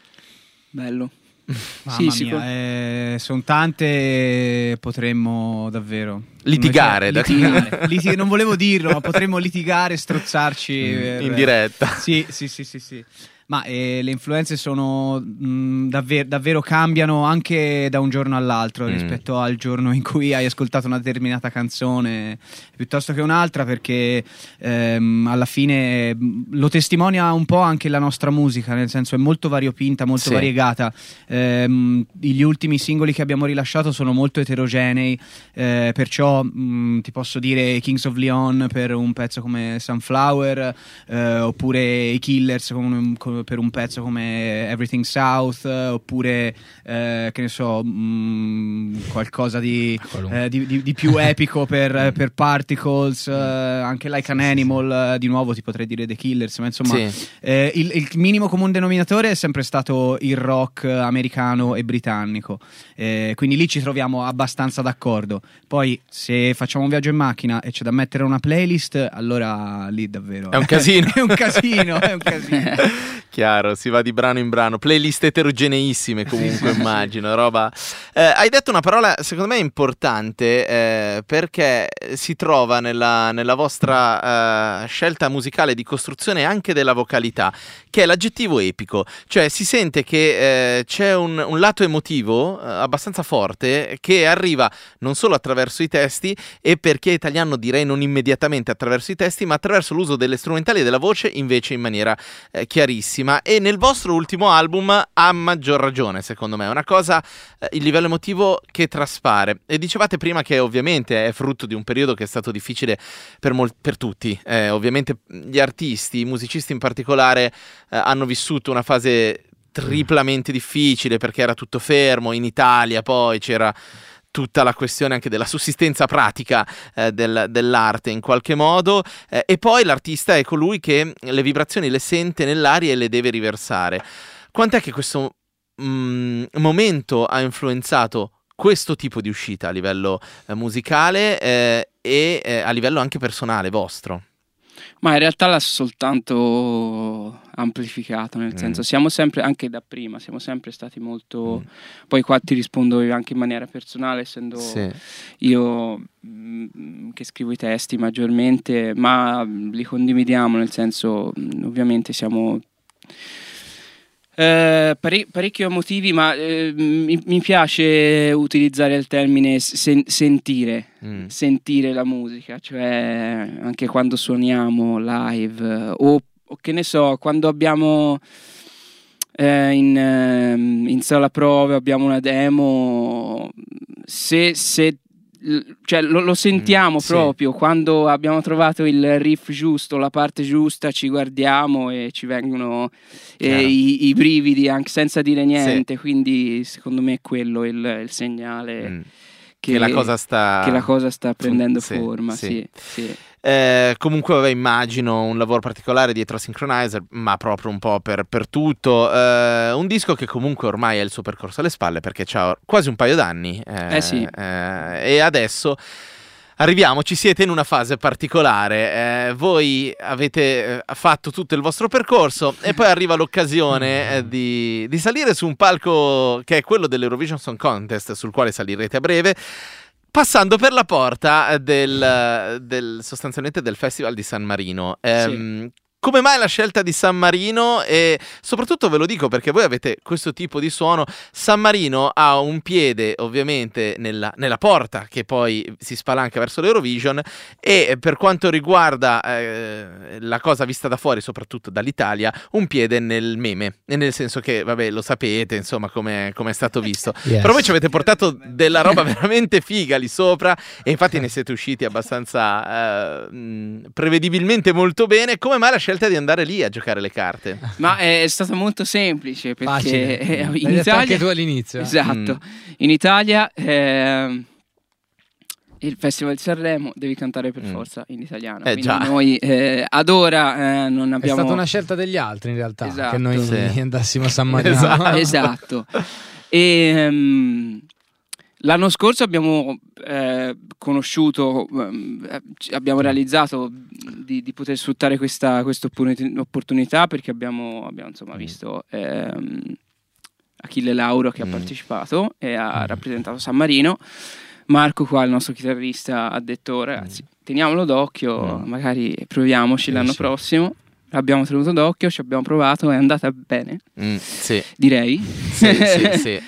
Bello. Mamma sì, mia, eh, sono tante, potremmo davvero litigare, invece, litigare. Litig- non volevo dirlo, ma potremmo litigare, strozzarci mm, per... in diretta. Sì, sì, sì, sì, sì. Ma eh, le influenze sono mh, davvero, davvero cambiano anche da un giorno all'altro mm. rispetto al giorno in cui hai ascoltato una determinata canzone piuttosto che un'altra, perché ehm, alla fine lo testimonia un po' anche la nostra musica, nel senso è molto variopinta, molto sì. variegata. Ehm, gli ultimi singoli che abbiamo rilasciato sono molto eterogenei, eh, perciò mh, ti posso dire Kings of Leon per un pezzo come Sunflower, eh, oppure i Killers con, con per un pezzo come Everything South, eh, oppure eh, che ne so mh, qualcosa di, eh, di, di, di più epico per, per Particles, eh, anche Like an Animal, eh, di nuovo ti potrei dire The Killers, ma insomma sì. eh, il, il minimo comune denominatore è sempre stato il rock americano e britannico, eh, quindi lì ci troviamo abbastanza d'accordo. Poi se facciamo un viaggio in macchina e c'è da mettere una playlist, allora lì davvero è un casino. è un casino, è un casino. Chiaro, si va di brano in brano, playlist eterogeneissime comunque immagino, roba. Eh, hai detto una parola secondo me importante eh, perché si trova nella, nella vostra eh, scelta musicale di costruzione anche della vocalità, che è l'aggettivo epico, cioè si sente che eh, c'è un, un lato emotivo eh, abbastanza forte che arriva non solo attraverso i testi, e per chi è italiano direi non immediatamente attraverso i testi, ma attraverso l'uso delle strumentali e della voce invece in maniera eh, chiarissima. bellissima, e nel vostro ultimo album a maggior ragione, secondo me, è una cosa, eh, il livello emotivo che traspare. E dicevate prima che ovviamente è frutto di un periodo che è stato difficile per, mol- per tutti, eh, ovviamente gli artisti, i musicisti in particolare, eh, hanno vissuto una fase triplamente difficile perché era tutto fermo, in Italia poi c'era tutta la questione anche della sussistenza pratica eh, del, dell'arte in qualche modo, eh, e poi l'artista è colui che le vibrazioni le sente nell'aria e le deve riversare. Quant'è che questo mm, momento ha influenzato questo tipo di uscita a livello eh, musicale eh, e eh, a livello anche personale vostro? Ma in realtà l'ha soltanto amplificato, nel Mm. senso siamo sempre, anche da prima, siamo sempre stati molto... Mm. Poi qua ti rispondo io anche in maniera personale, essendo Sì. io mm, che scrivo i testi maggiormente, ma li condividiamo, nel senso mm, ovviamente siamo... Eh, pare- parecchio emotivi, ma eh, mi, mi piace utilizzare il termine sen- sentire, Mm. sentire la musica, cioè anche quando suoniamo live eh, o, o che ne so, quando abbiamo eh, in, ehm, in sala prove abbiamo una demo, se, se l- cioè lo, lo sentiamo Mm, sì. proprio quando abbiamo trovato il riff giusto, la parte giusta, ci guardiamo e ci vengono eh, Chiaro. i, i brividi anche senza dire niente, quindi secondo me è quello il, il segnale Mm. che, Che la cosa sta... che la cosa sta prendendo sì, forma, sì. sì, sì. Eh, comunque vabbè, immagino un lavoro particolare dietro a Synchronizer, ma proprio un po' per, per tutto. Eh, un disco che comunque ormai ha il suo percorso alle spalle perché c'ha quasi un paio d'anni. Eh, Eh sì. eh, e adesso arriviamo, ci siete in una fase particolare. Eh, voi avete eh, fatto tutto il vostro percorso e poi arriva l'occasione eh, di, di salire su un palco che è quello dell'Eurovision Song Contest, sul quale salirete a breve, passando per la porta del, del sostanzialmente del Festival di San Marino. Ehm, Come mai la scelta di San Marino? E soprattutto ve lo dico perché voi avete questo tipo di suono. San Marino ha un piede ovviamente nella, nella porta che poi si spalanca verso l'Eurovision, e per quanto riguarda eh, la cosa vista da fuori, soprattutto dall'Italia, un piede nel meme, e nel senso che, vabbè, lo sapete insomma come è stato visto. Yes. Però voi ci avete portato della roba veramente figa lì sopra, e infatti ne siete usciti abbastanza eh, mh, prevedibilmente molto bene. Come mai la scelta di andare lì a giocare le carte? Ma è stato molto semplice perché Facile. eh, L'hai in detto Italia anche tu all'inizio. esatto, Mm. in Italia eh, il Festival di Sanremo devi cantare per Mm. forza in italiano, Eh, quindi già. noi eh, ad ora eh, non È abbiamo stata una scelta degli altri in realtà, Esatto. che noi Sì. andassimo a San Marino. Esatto. esatto. E ehm, l'anno scorso abbiamo eh, conosciuto, ehm, eh, ci- abbiamo realizzato di, di poter sfruttare questa opportunità perché abbiamo, abbiamo insomma Mm. visto ehm, Achille Lauro che Mm. ha partecipato e ha Mm. rappresentato San Marino. Marco qua, il nostro chitarrista, ha detto ragazzi teniamolo d'occhio, Mm. magari proviamoci Sì, l'anno sì. prossimo. L'abbiamo tenuto d'occhio, ci abbiamo provato, è andata bene, Mm, sì, direi. sì, sì, sì.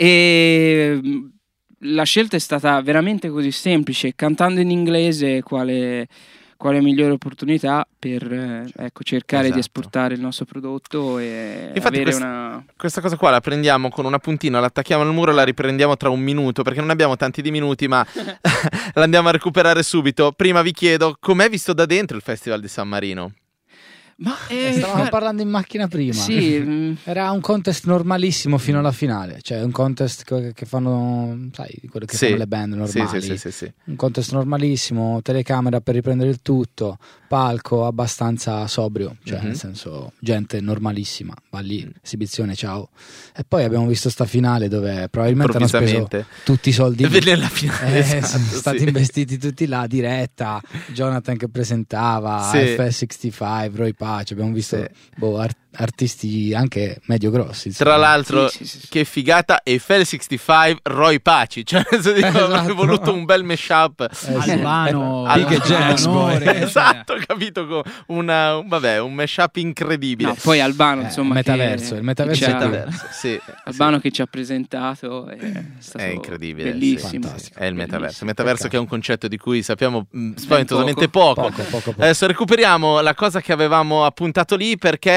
E mh, la scelta è stata veramente così semplice, cantando in inglese quale, quale migliore opportunità per eh, ecco, cercare Esatto. di esportare il nostro prodotto e Infatti avere quest- una... Questa cosa qua la prendiamo con una puntina, l'attacchiamo al muro e la riprendiamo tra un minuto, perché non abbiamo tanti di minuti, ma la andiamo a recuperare subito. Prima vi chiedo, com'è visto da dentro il Festival di San Marino? Ma Eh, eh, Stavamo guarda- parlando in macchina prima. Sì, mh, Era un contest normalissimo fino alla finale, cioè un contest che, che fanno, sai, quello che Sì. fanno le band normali. Sì, sì, sì, sì, sì. Un contest normalissimo, telecamera per riprendere il tutto, palco abbastanza sobrio, cioè Mhm. nel senso gente normalissima, va lì, Mm. esibizione, ciao. E poi abbiamo visto sta finale dove probabilmente hanno speso Improvvisamente. tutti i soldi lì. Nella finale, Eh, esatto, sono stati sì. investiti tutti là, diretta, Jonathan che presentava, Sì. F S sessantacinque, Roy Pace, abbiamo visto Sì. boh, art- artisti anche medio grossi. Tra insomma. l'altro, Sì, sì, sì. che figata, e F L sessantacinque, Roy Paci, cioè nel senso, dico, Esatto. avrei voluto un bel mashup. Eh, sì. Albano, Al- Big e Jazz, Albano, poi, Esatto, capito, con una, un, vabbè, un mashup incredibile. no, poi Albano Eh, insomma metaverso, che, il metaverso che è ci ha- Metaverso, sì, Albano che ci ha presentato è, stato È incredibile, bellissimo, sì. Fantastico. è il metaverso. Il Bellissimo. metaverso Peccato. che è un concetto di cui sappiamo mh, spaventosamente poco. Poco, poco, poco. Adesso recuperiamo la cosa che avevamo appuntato lì, perché ecco,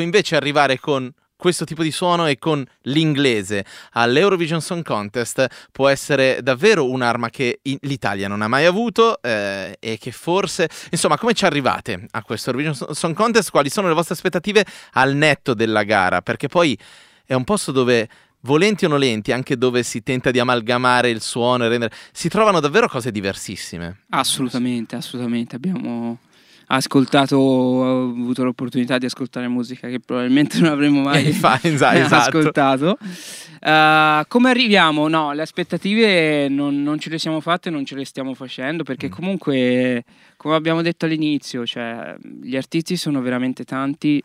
invece arrivare con questo tipo di suono e con l'inglese all'Eurovision Song Contest può essere davvero un'arma che in- l'Italia non ha mai avuto eh, e che forse, insomma, come ci arrivate a questo Eurovision Song Contest? Quali sono le vostre aspettative al netto della gara? Perché poi è un posto dove, volenti o nolenti, anche dove si tenta di amalgamare il suono e rendere, si trovano davvero cose diversissime. Assolutamente, assolutamente. Abbiamo ascoltato, ho avuto l'opportunità di ascoltare musica che probabilmente non avremmo mai esatto. ascoltato. Uh, come arriviamo? No, le aspettative non, non ce le siamo fatte, non ce le stiamo facendo, perché comunque, come abbiamo detto all'inizio, cioè, gli artisti sono veramente tanti,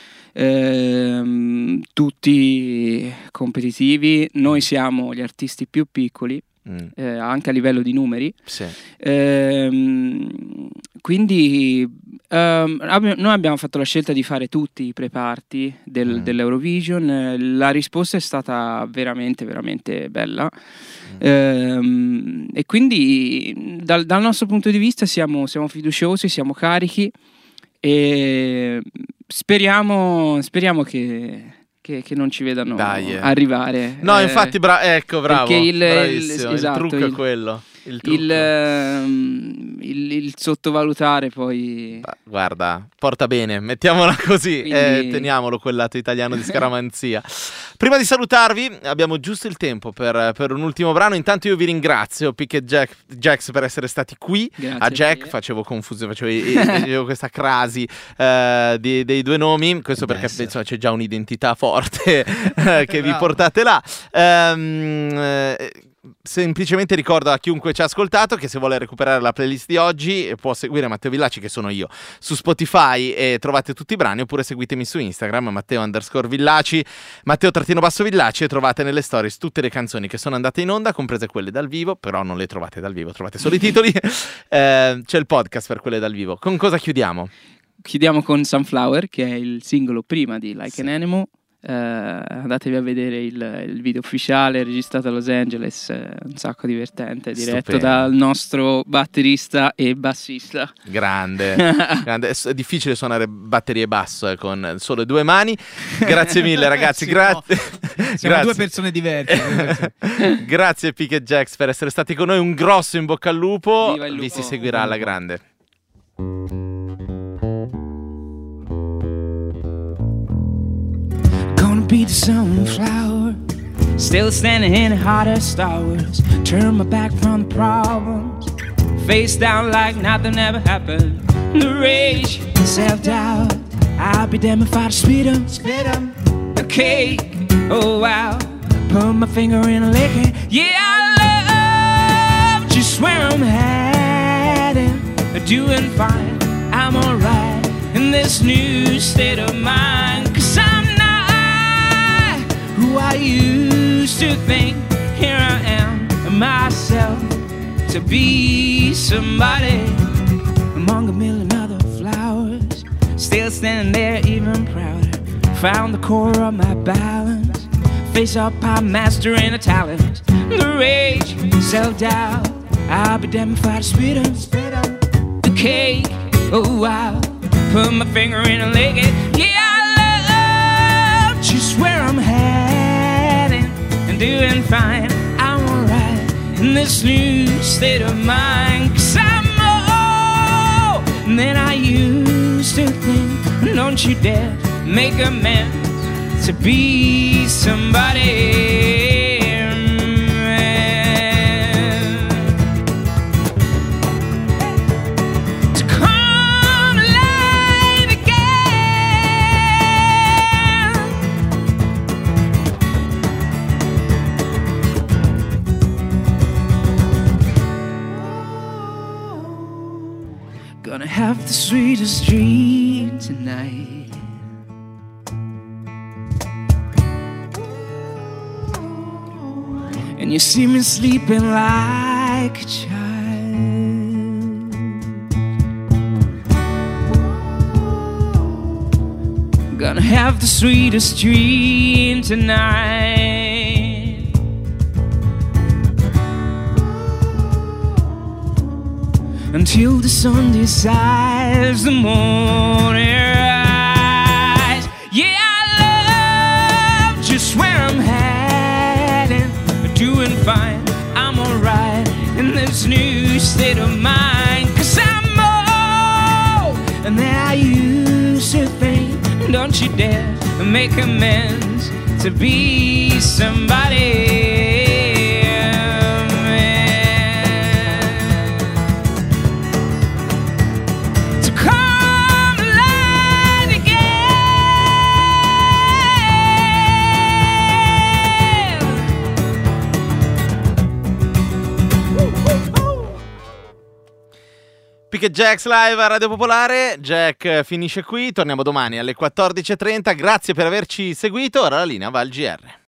ehm, tutti competitivi. Noi siamo gli artisti più piccoli. Mm. Eh, anche a livello di numeri, sì. ehm, quindi ehm, abbi- noi abbiamo fatto la scelta di fare tutti i pre-party del, mm. dell'Eurovision. Eh, la risposta è stata veramente veramente bella, mm. ehm, e quindi dal, dal nostro punto di vista siamo, siamo fiduciosi, siamo carichi e speriamo, speriamo che Che, che non ci vedano Dai, eh. arrivare. No, eh, infatti, bra- ecco, bravo. Perché il, bravissimo. il, esatto, il trucco il, è quello. Il, trucco. Il, um, il, il sottovalutare poi. Guarda, porta bene, mettiamola così. Quindi... eh, teniamolo quel lato italiano di scaramanzia. Prima di salutarvi, abbiamo giusto il tempo per, per un ultimo brano. Intanto io vi ringrazio, Pick e Jack, Jax, per essere stati qui. Grazie a Jack, facevo confusione, facevo, facevo questa crasi uh, di, dei due nomi. Questo perché insomma, c'è già un'identità forte che vi portate là. Um, eh, semplicemente ricordo a chiunque ci ha ascoltato che se vuole recuperare la playlist di oggi può seguire Matteo Villaci, che sono io, su Spotify, e trovate tutti i brani, oppure seguitemi su Instagram, Matteo underscore Villaci, Matteo trattino basso Villaci, e trovate nelle stories tutte le canzoni che sono andate in onda, comprese quelle dal vivo, però non le trovate dal vivo, trovate solo i titoli. eh, c'è il podcast per quelle dal vivo. Con cosa chiudiamo? Chiudiamo con Sunflower, che è il singolo prima di Like sì. an Animal. Uh, andatevi a vedere il, il video ufficiale registrato a Los Angeles, uh, un sacco divertente, diretto Stupendo. Dal nostro batterista e bassista. Grande, grande. È difficile suonare batteria e basso eh, con solo due mani. Grazie mille ragazzi, sì, grazie. No. Siamo grazie. due persone diverse. Grazie Pick e Jax per essere stati con noi, un grosso in bocca al lupo. Viva il lupo. Vi si seguirà alla grande. Be the sunflower, still standing in the heart of Star Wars. Turn my back from the problems, face down like nothing ever happened. The rage, self-doubt, I'll be damned if I spit 'em, spit 'em. A cake, oh wow, put my finger in a lick. Yeah, I love just where I'm heading, doing fine, I'm alright in this new state of mind. 'Cause I'm who I used to think. Here I am, myself, to be somebody among a million other flowers. Still standing there, even prouder. Found the core of my balance. Face up, I'm mastering a talent. The rage, self-doubt, I'll be damned if I spit 'em, spit 'em. The cake, oh wow, put my finger in a lick it. Yeah, I love just where I'm heading and doing fine. I'm alright in this new state of mind. 'Cause I'm more than I used to think. Don't you dare make amends to be somebody. Gonna have the sweetest dream tonight. And you see me sleeping like a child. Gonna have the sweetest dream tonight. Until the sun decides the morning rise. Yeah. I used to think. Don't you dare make amends to be somebody. Pick and Jacks live a Radio Popolare. Jack finisce qui, torniamo domani alle quattordici e trenta. Grazie per averci seguito, ora la linea va al G R.